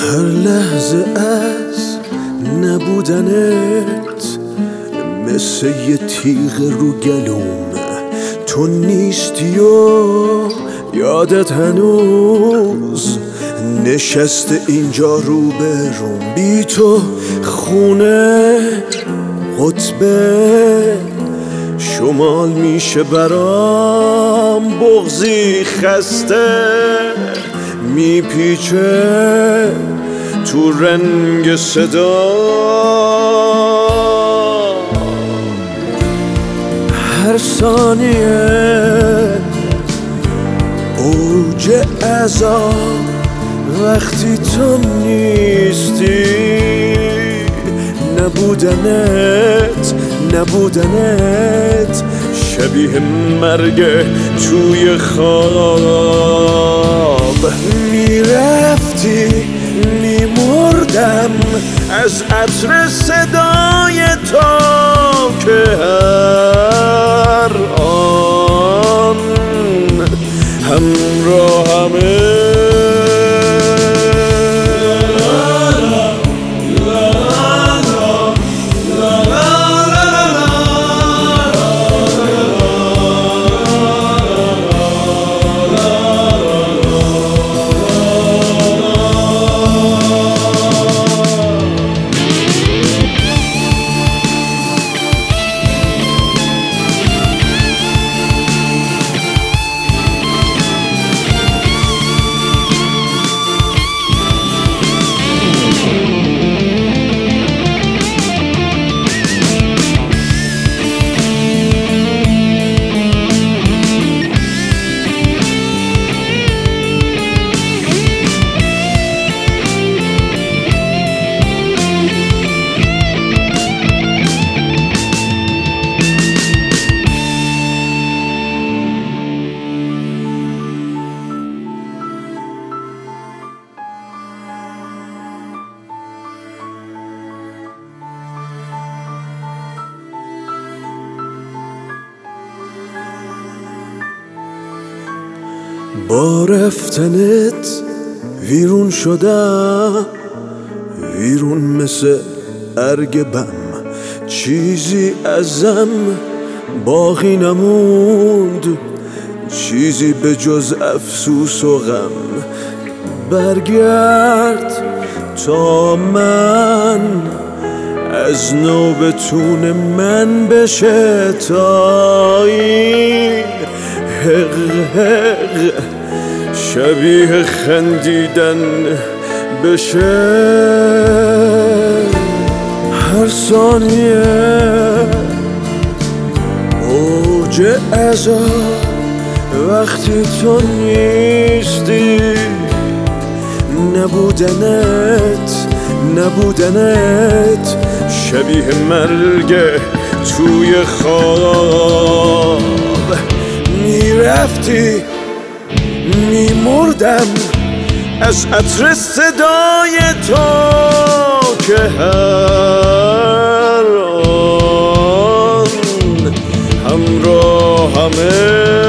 هر لحظه از نبودنت مثل یه تیغ رو گلوم، تو نیستی و یادت هنوز نشسته اینجا رو به روم. بی تو خونه قطبه شمال میشه برام، بغضی خسته میپیچه تو رنگ صدا. هر ثانیه اوج عذاب وقتی تو نیستی، نبودنت شبیه مرگ توی خواب. میرفتی میمردم از عطر صدای تو که هر آن همراهمه. با رفتنت ویرون شدم، ویرون مثل ارگ بم. چیزی ازم باقی نموند، چیزی به جز افسوس و غم. برگرد تا من از نو بتون من بشه، تا این حق شبیه خندیدن بشه. هر ثانیه اوج عذاب وقتی تو نیستی، نبودنت شبیه مرگ توی خواب. میرفتی میمردم از عطر صدای تو که هر آن همراهمه.